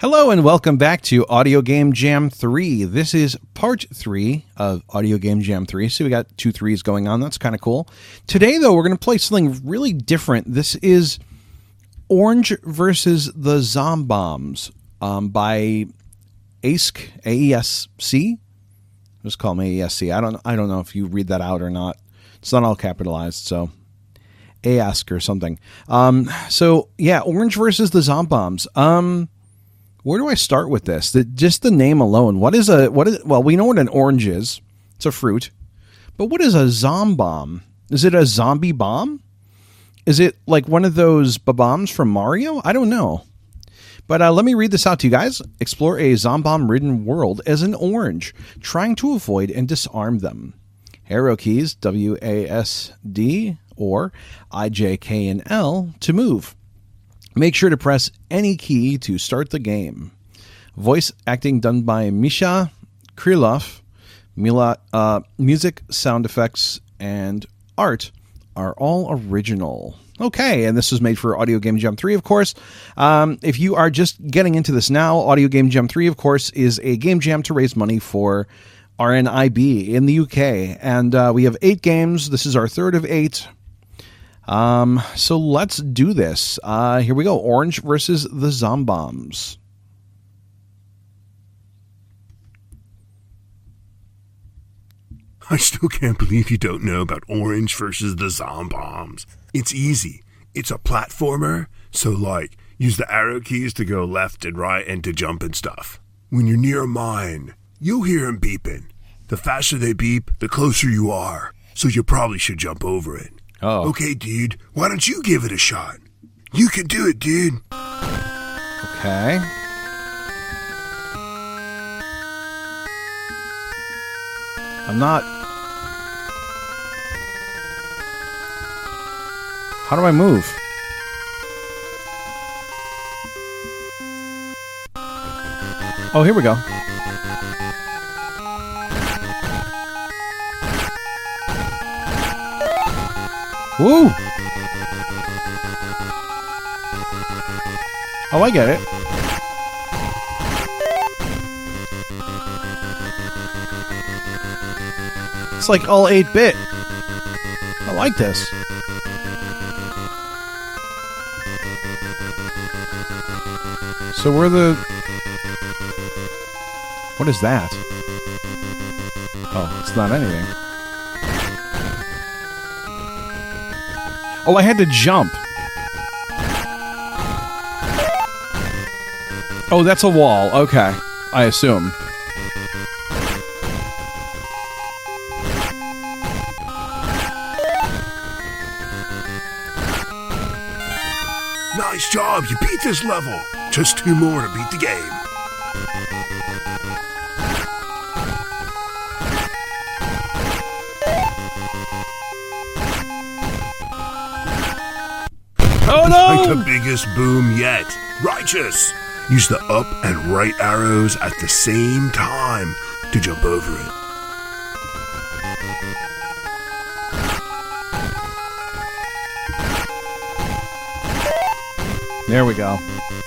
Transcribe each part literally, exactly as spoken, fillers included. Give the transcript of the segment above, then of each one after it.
Hello and welcome back to Audio Game Jam three. This is part three of Audio Game Jam three. So we got two threes going on. That's kind of cool. Today, though, we're going to play something really different. This is Orange versus the Zombombs um, by A S C, A E S C. Just call them A E S C. I don't, I don't know if you read that out or not. It's not all capitalized, so A S C or something. Um, so, yeah, Orange versus the Zombombs. Um... Where do I start with this? The, just the name alone. What is a what is? Well, we know what an orange is. It's a fruit. But what is a zombomb? Is it a zombie bomb? Is it like one of those bombs from Mario? I don't know. But uh, let me read this out to you guys. Explore a zombomb-ridden world as an orange, trying to avoid and disarm them. Arrow keys W A S D or I J K and L to move. Make sure to press any key to start the game. Voice acting done by Misha Krylov. Mila, uh, music, sound effects, and art are all original. Okay, and this was made for Audio Game Jam three, of course. Um, if you are just getting into this now, Audio Game Jam three, of course, is a game jam to raise money for R N I B in the U K. And uh, we have eight games. This is our third of eight. Um, so let's do this. Uh, here we go. Orange versus the Zombombs. I still can't believe you don't know about Orange versus the Zombombs. It's easy. It's a platformer, so like, use the arrow keys to go left and right and to jump and stuff. When you're near a mine, you'll hear them beeping. The faster they beep, the closer you are, so you probably should jump over it. Oh. Okay, dude, why don't you give it a shot? You can do it, dude. Okay. I'm not... How do I move? Oh, here we go. Woo! Oh, I get it. It's like all eight bit. I like this. So we're the... What is that? Oh, it's not anything. Oh, I had to jump. Oh, that's a wall. Okay. I assume. Nice job. You beat this level. Just two more to beat the game. Oh no! Like the biggest boom yet. Righteous! Use the up and right arrows at the same time to jump over it. There we go.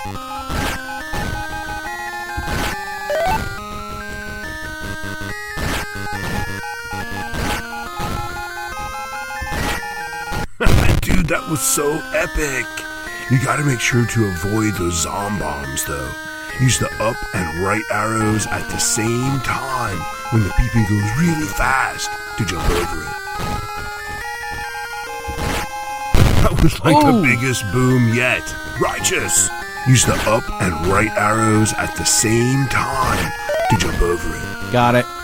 Dude, that was so epic. You gotta make sure to avoid those zombombs, though. Use the up and right arrows at the same time when the beeping goes really fast to jump over it. That was like Ooh. the biggest boom yet. Righteous! Use the up and right arrows at the same time to jump over it. Got it.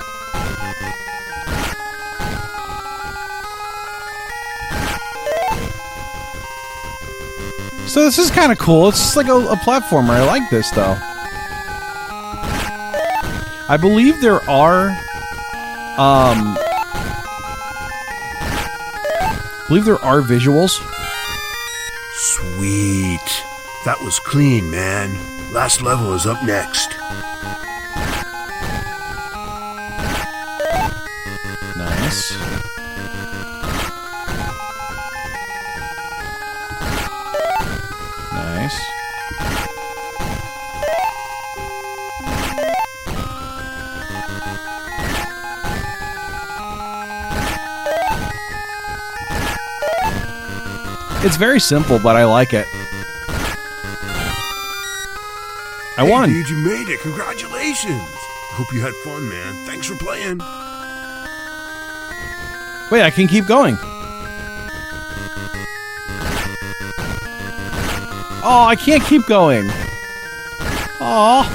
So this is kind of cool. It's just like a, a platformer. I like this, though. I believe there are... Um... I believe there are visuals. Sweet. That was clean, man. Last level is up next. Nice. Nice. It's very simple, but I like it. I hey, won. Dude, you made it. Congratulations. Hope you had fun, man. Thanks for playing. Wait, I can keep going. Oh, I can't keep going. Oh.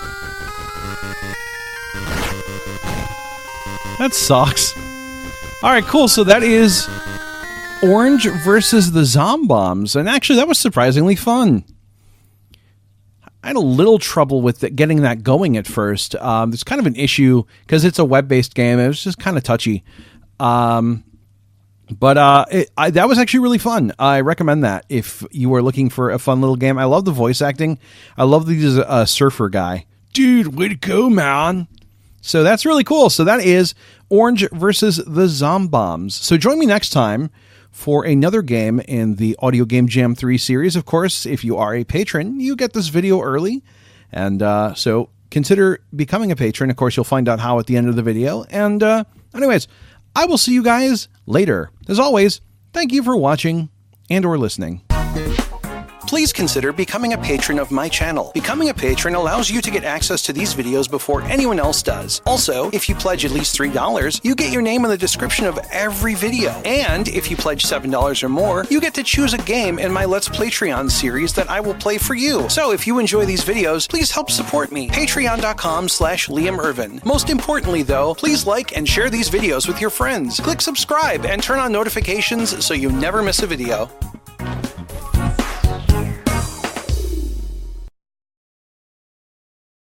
That sucks. Alright, cool. So that is Orange versus the Zombombs. And actually, that was surprisingly fun. I had a little trouble with the, getting that going at first. Um, there's kind of an issue because it's a web-based game. It was just kind of touchy. Um, but uh, it, I, that was actually really fun. I recommend that if you are looking for a fun little game. I love the voice acting. I love the uh, surfer guy. Dude, way to go, man. So that's really cool. So that is Orange versus the Zombombs. So join me next time for another game in the Audio Game Jam three series. Of course, if you are a patron, you get this video early. And uh, so consider becoming a patron. Of course, you'll find out how at the end of the video. And uh, anyways, I will see you guys later. As always, thank you for watching and or listening. Please consider becoming a patron of my channel. Becoming a patron allows you to get access to these videos before anyone else does. Also, if you pledge at least three dollars, you get your name in the description of every video. And if you pledge seven dollars or more, you get to choose a game in my Let's Patreon series that I will play for you. So if you enjoy these videos, please help support me. Patreon.com slash Liam Irvin. Most importantly though, please like and share these videos with your friends. Click subscribe and turn on notifications so you never miss a video.